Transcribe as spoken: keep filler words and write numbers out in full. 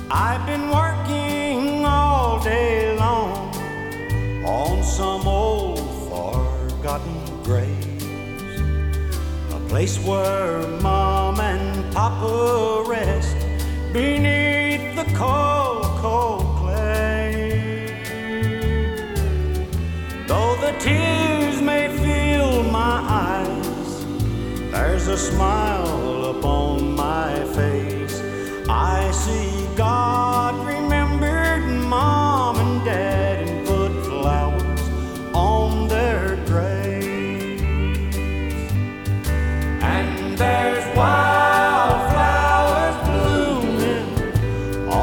I've been working all day long on some old forgotten graves, a place where Mom and Papa rest beneath the cold, cold clay. Though the tears may fill my eyes, there's a smile